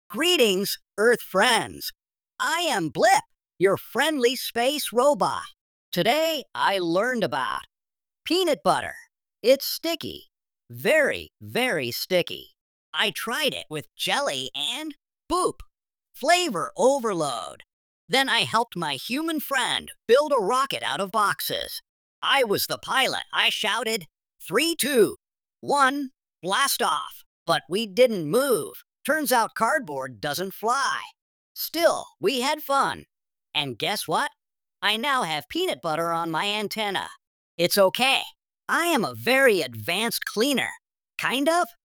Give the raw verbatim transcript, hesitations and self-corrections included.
Greetings, Earth friends. I am Blip, your friendly space robot. Today, I learned about peanut butter. It's sticky. Very, very sticky. I tried it with jelly and boop, flavor overload. Then I helped my human friend build a rocket out of boxes. I was the pilot. I shouted, three, two, one, blast off. But we didn't move. Turns out cardboard doesn't fly. Still, we had fun. And guess what? I now have peanut butter on my antenna. It's okay. I am a very advanced cleaner. Kind of.